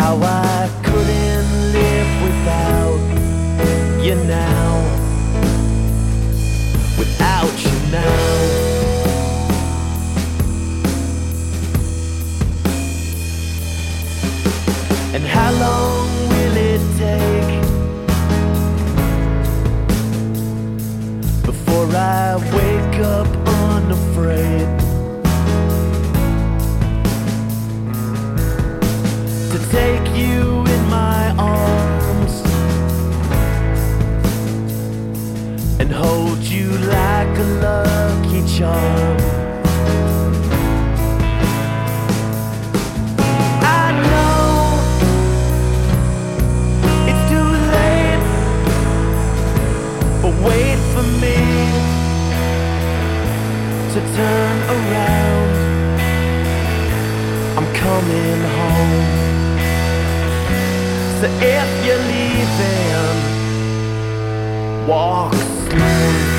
how I couldn't live without you now, without you now. And how long will it take before I wake up unafraid to take you in my arms and hold you like a lucky charm? I know it's too late, but wait for me to turn around. I'm coming home. So if you're leaving, walk slow.